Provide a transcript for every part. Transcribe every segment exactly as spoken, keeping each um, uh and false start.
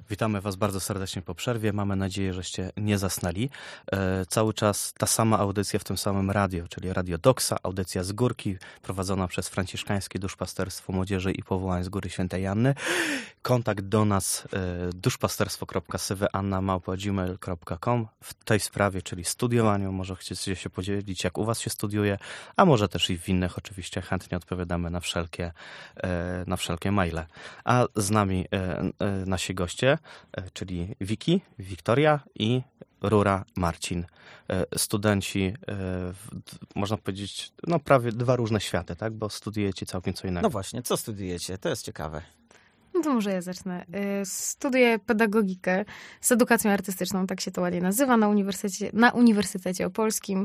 Witamy Was bardzo serdecznie po przerwie. Mamy nadzieję, żeście nie zasnęli. E, cały czas ta sama audycja w tym samym radio, czyli Radio Doksa, audycja z Górki, prowadzona przez Franciszkańskie Duszpasterstwo Młodzieży i Powołań z Góry Świętej Anny. Kontakt do nas e, duszpasterstwo kropka syweanna małpa gmail kropka com w tej sprawie, czyli studiowaniu. Może chcecie się podzielić, jak u Was się studiuje, a może też i w innych. Oczywiście chętnie odpowiadamy na wszelkie, e, na wszelkie maile. A z nami e, e, nasi goście, czyli Wiki, Wiktoria i Rura, Marcin. Studenci, można powiedzieć, no prawie dwa różne światy, tak? Bo studiujecie całkiem co innego. No właśnie, co studiujecie? To jest ciekawe. No to może ja zacznę. Studiuję pedagogikę z edukacją artystyczną, tak się to ładnie nazywa, na Uniwersytecie, na Uniwersytecie Opolskim.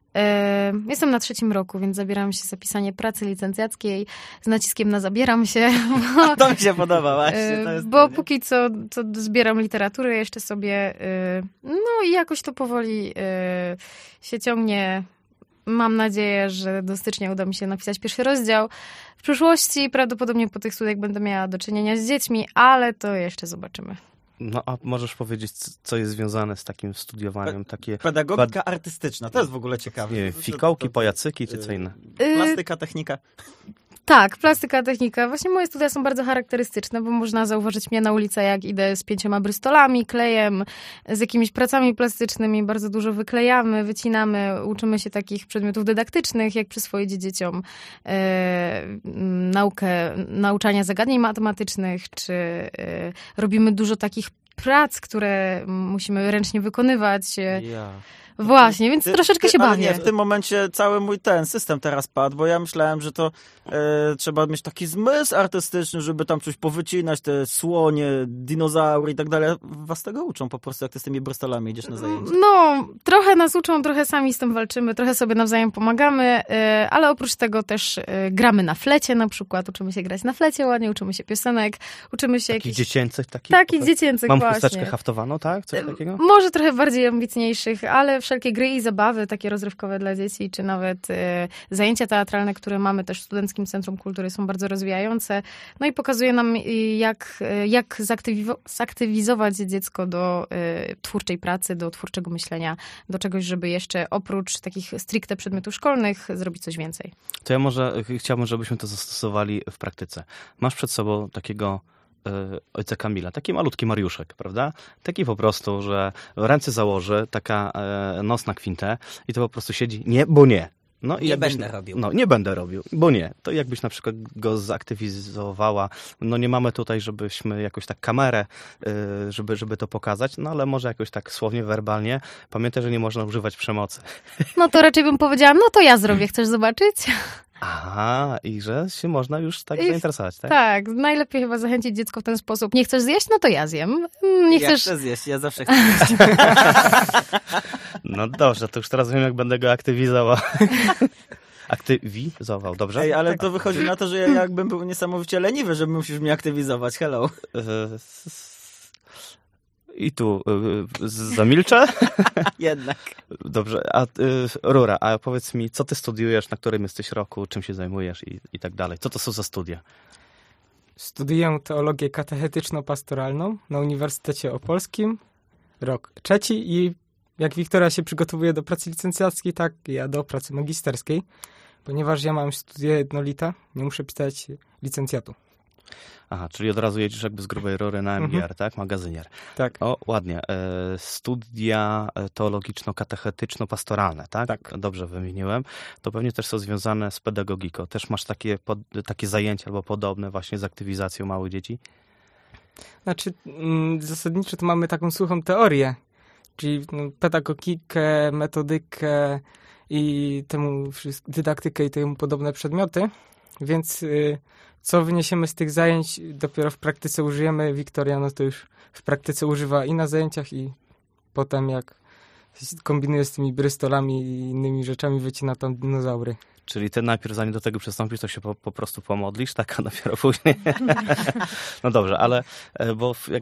Jestem na trzecim roku, więc zabieram się za pisanie pracy licencjackiej z naciskiem na zabieram się. Bo, to mi się podoba właśnie. To jest bo to, póki co, co zbieram literaturę jeszcze sobie, no i jakoś to powoli się ciągnie. Mam nadzieję, że do stycznia uda mi się napisać pierwszy rozdział. W przyszłości prawdopodobnie po tych studiach będę miała do czynienia z dziećmi, ale to jeszcze zobaczymy. No a możesz powiedzieć, co jest związane z takim studiowaniem? Takie Pedagogika bad... artystyczna, to jest w ogóle ciekawe. Nie, fikołki, pajacyki czy co inne? Plastyka, technika. Tak, plastyka, technika. Właśnie moje studia są bardzo charakterystyczne, bo można zauważyć mnie na ulicy, jak idę z pięcioma brystolami, klejem, z jakimiś pracami plastycznymi. Bardzo dużo wyklejamy, wycinamy, uczymy się takich przedmiotów dydaktycznych, jak przyswoić dzieciom e, naukę, nauczania zagadnień matematycznych, czy e, robimy dużo takich prac, które musimy ręcznie wykonywać. Ja. Właśnie, więc ty, troszeczkę ty, się ale bawię. Nie, w tym momencie cały mój ten system teraz padł, bo ja myślałem, że to e, trzeba mieć taki zmysł artystyczny, żeby tam coś powycinać, te słonie, dinozaury i tak dalej. Was tego uczą po prostu, jak ty z tymi brystolami idziesz na zajęcia. No, trochę nas uczą, trochę sami z tym walczymy, trochę sobie nawzajem pomagamy, e, ale oprócz tego też e, gramy na flecie na przykład, uczymy się grać na flecie ładnie, uczymy się piosenek, uczymy się takich jakichś... dziecięcych? Takich, takich dziecięcych Mam właśnie. chusteczkę haftowaną, tak? Coś takiego? Może trochę bardziej ambitniejszych, ale wszelkie gry i zabawy takie rozrywkowe dla dzieci, czy nawet e, zajęcia teatralne, które mamy też w Studenckim Centrum Kultury, są bardzo rozwijające. No i pokazuje nam, jak, jak zaktywizo- zaktywizować dziecko do e, twórczej pracy, do twórczego myślenia, do czegoś, żeby jeszcze oprócz takich stricte przedmiotów szkolnych zrobić coś więcej. To ja może chciałbym, żebyśmy to zastosowali w praktyce. Masz przed sobą takiego ojca Kamila, taki malutki Mariuszek, prawda? Taki po prostu, że ręce założy, taka e, nos na kwintę i to po prostu siedzi, nie, bo nie. No, i nie jakbyś, będę robił. No, nie będę robił, bo nie. To jakbyś na przykład go zaktywizowała. No nie mamy tutaj, żebyśmy jakoś tak kamerę, y, żeby, żeby to pokazać, no ale może jakoś tak słownie, werbalnie. Pamiętaj, że nie można używać przemocy. No to raczej bym powiedziała, no to ja zrobię, chcesz zobaczyć? Aha, i że się można już tak I, zainteresować, tak? Tak, najlepiej chyba zachęcić dziecko w ten sposób. Nie chcesz zjeść? No to ja zjem. Nie ja chcesz... chcę zjeść, ja zawsze chcę zjeść. No dobrze, to już teraz wiem, jak będę go aktywizował. Aktywizował, dobrze? Ej, ale to wychodzi na to, że ja jakbym był niesamowicie leniwy, że musisz mnie aktywizować. Hello. I tu y, zamilczę. Jednak. Dobrze, a y, Rura, a powiedz mi, co ty studiujesz, na którym jesteś roku, czym się zajmujesz i, i tak dalej. Co to są za studia? Studiuję teologię katechetyczno-pastoralną na Uniwersytecie Opolskim. Rok trzeci i jak Wiktoria się przygotowuje do pracy licencjackiej, tak ja do pracy magisterskiej, ponieważ ja mam studia jednolite, nie muszę pisać licencjatu. Aha, czyli od razu jedziesz jakby z grubej rury na M G R, mhm. tak? Magazynier. Tak. O, ładnie. E, studia teologiczno-katechetyczno-pastoralne, tak? Tak. Dobrze wymieniłem. To pewnie też są związane z pedagogiką. Też masz takie, pod, takie zajęcia albo podobne właśnie z aktywizacją małych dzieci? Znaczy, mm, zasadniczo to mamy taką suchą teorię, czyli no, pedagogikę, metodykę i temu dydaktykę i temu podobne przedmioty, więc y, co wyniesiemy z tych zajęć, dopiero w praktyce użyjemy. Wiktoria no to już w praktyce używa i na zajęciach, i potem jak kombinuje z tymi brystolami i innymi rzeczami, wycina tam dinozaury. Czyli ty najpierw, zanim do tego przystąpisz, to się po, po prostu pomodlisz, tak, a dopiero później. No dobrze, ale bo jakby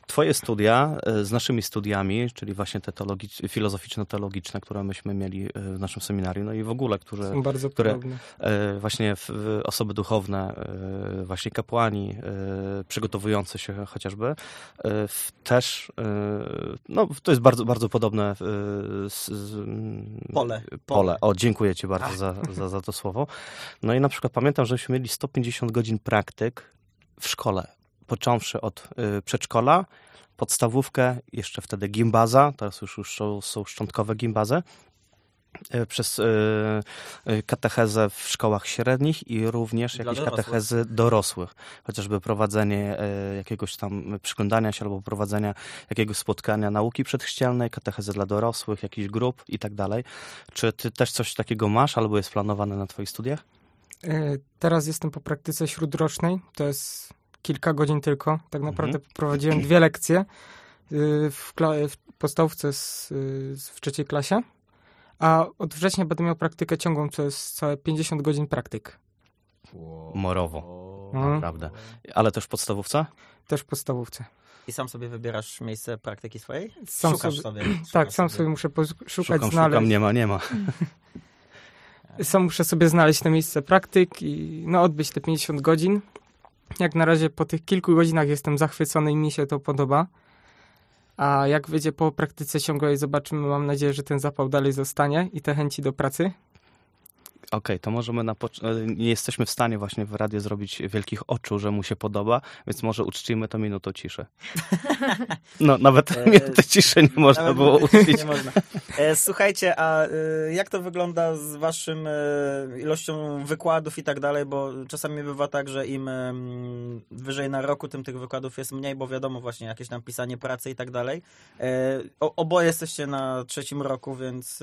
twoje studia z naszymi studiami, czyli właśnie te teologic- filozoficzno-teologiczne, które myśmy mieli w naszym seminarium, no i w ogóle, które, Są bardzo które podobne. właśnie w, osoby duchowne, właśnie kapłani, przygotowujące się chociażby, też, no to jest bardzo, bardzo podobne z, z, Pole. pole. O, dziękuję ci bardzo za, za, za to słowo. No i na przykład pamiętam, żeśmy mieli sto pięćdziesiąt godzin praktyk w szkole, począwszy od y, przedszkola, podstawówkę, jeszcze wtedy gimbaza, teraz już, już są, są szczątkowe gimbazy, y, przez y, y, katechezę w szkołach średnich i również Dla jakieś dorosłych. katechezy dorosłych, chociażby prowadzenie y, jakiegoś tam przyglądania się albo prowadzenia jakiegoś spotkania nauki przedchrzcielnej, katechezy dla dorosłych, jakichś grup i tak dalej. Czy ty też coś takiego masz albo jest planowane na twoich studiach? Y, Teraz jestem po praktyce śródrocznej, to jest kilka godzin tylko. Tak naprawdę Mhm. prowadziłem dwie lekcje y, w, kla- w podstawówce z, y, z- w trzeciej klasie, a od września będę miał praktykę ciągłą, co jest całe pięćdziesiąt godzin praktyk. Morowo, Mhm. naprawdę. Ale też w podstawówce? Też w podstawówce. I sam sobie wybierasz miejsce praktyki swojej? Sam Szukasz sobie- sobie. Tak, szukasz sam sobie muszę poszukać, Szukam, znaleźć. szukam, nie ma, nie ma. Sam muszę sobie znaleźć to miejsce praktyk i no, odbyć te pięćdziesiąt godzin. Jak na razie po tych kilku godzinach jestem zachwycony i mi się to podoba. A jak wyjdzie po praktyce ciągłej, zobaczymy, mam nadzieję, że ten zapał dalej zostanie i te chęci do pracy. Okej, to możemy na poc- nie jesteśmy w stanie właśnie w radiu zrobić wielkich oczu, że mu się podoba, więc może uczcimy to minutą ciszy. No, nawet E, minutę ciszy nie można Nawet było mówię, uczcić. nie można. E, Słuchajcie, a e, jak to wygląda z waszym e, ilością wykładów i tak dalej, bo czasami bywa tak, że im em, wyżej na roku, tym tych wykładów jest mniej, bo wiadomo właśnie jakieś tam pisanie pracy i tak dalej. E, o- Oboje jesteście na trzecim roku, więc e,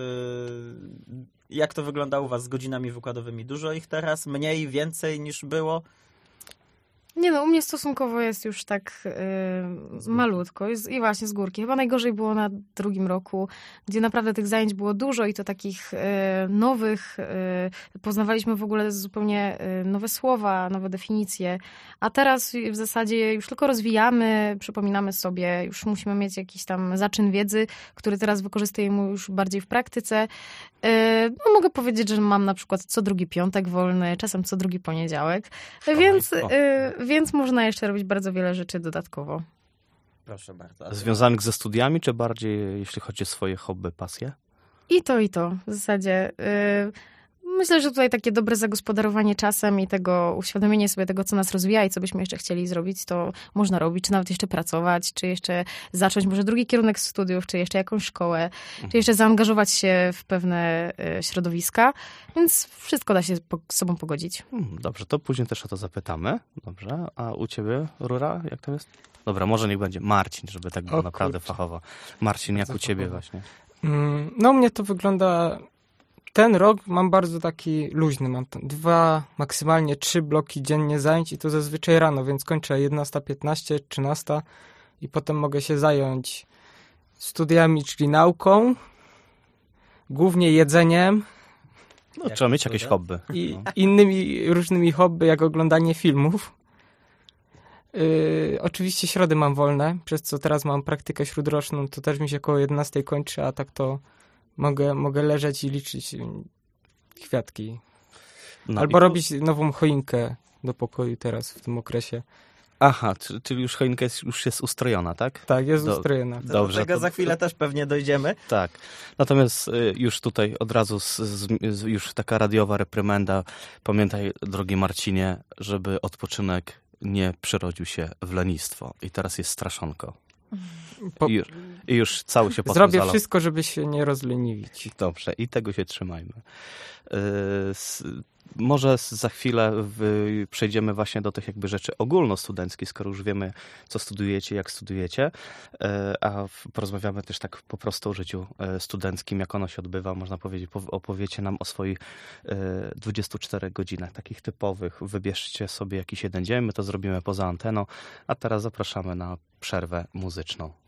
jak to wygląda u was z godzinami wykładowymi? Dużo ich teraz? Mniej, więcej niż było? Nie no, u mnie stosunkowo jest już tak yy, malutko jest, i właśnie z górki. Chyba najgorzej było na drugim roku, gdzie naprawdę tych zajęć było dużo i to takich yy, nowych, yy, poznawaliśmy w ogóle zupełnie yy, nowe słowa, nowe definicje, a teraz w zasadzie już tylko rozwijamy, przypominamy sobie, już musimy mieć jakiś tam zaczyn wiedzy, który teraz wykorzystujemy już bardziej w praktyce. Yy, no mogę powiedzieć, że mam na przykład co drugi piątek wolny, czasem co drugi poniedziałek, więc... o. Yy, Więc można jeszcze robić bardzo wiele rzeczy dodatkowo. Proszę bardzo. A ty- Związanych ze studiami, czy bardziej jeśli chodzi o swoje hobby, pasje? I to, i to. W zasadzie yy, myślę, że tutaj takie dobre zagospodarowanie czasem i tego uświadomienie sobie tego, co nas rozwija i co byśmy jeszcze chcieli zrobić, to można robić, czy nawet jeszcze pracować, czy jeszcze zacząć może drugi kierunek studiów, czy jeszcze jakąś szkołę, czy jeszcze zaangażować się w pewne yy, środowiska. Więc wszystko da się po, z sobą pogodzić. Hmm, dobrze, to później też o to zapytamy. Dobrze, a u ciebie, Rura, jak to jest? Dobra, może niech będzie Marcin, żeby tak było O naprawdę kurczę. fachowo. Marcin, jak Bardzo u ciebie fachowo. właśnie? Mm, No u mnie to wygląda... Ten rok mam bardzo taki luźny. Mam tam dwa, maksymalnie trzy bloki dziennie zajęć i to zazwyczaj rano, więc kończę jedenasta piętnaście, trzynaście i potem mogę się zająć studiami, czyli nauką, głównie jedzeniem No, Jak trzeba to mieć jakieś wygląda? hobby. i No. innymi różnymi hobby, jak oglądanie filmów. Yy, oczywiście środy mam wolne, przez co teraz mam praktykę śródroczną, to też mi się około jedenastej kończy, a tak to mogę, mogę leżeć i liczyć yy, kwiatki. No Albo i- robić nową choinkę do pokoju teraz w tym okresie. Aha, czy- czyli już choinka jest, już jest ustrojona, tak? Tak, jest Do- ustrojona. Do Dobrze. tego to- za chwilę też pewnie dojdziemy. Tak. Natomiast y, już tutaj od razu z, z, z, już taka radiowa reprymenda. Pamiętaj, drogi Marcinie, żeby odpoczynek nie przerodził się w lenistwo. I teraz jest straszonko. Po, I, już, I już cały się potem zrobię zalał. wszystko, żeby się nie rozleniwić. Dobrze, i tego się trzymajmy. Yy, s, może za chwilę w, przejdziemy właśnie do tych jakby rzeczy ogólnostudenckich, skoro już wiemy, co studujecie, jak studujecie, yy, a w, porozmawiamy też tak po prostu o życiu yy, studenckim, jak ono się odbywa. Można powiedzieć, po, opowiecie nam o swoich yy, dwudziestu czterech godzinach, takich typowych. Wybierzcie sobie jakiś jeden dzień, my to zrobimy poza anteną, a teraz zapraszamy na przerwę muzyczną.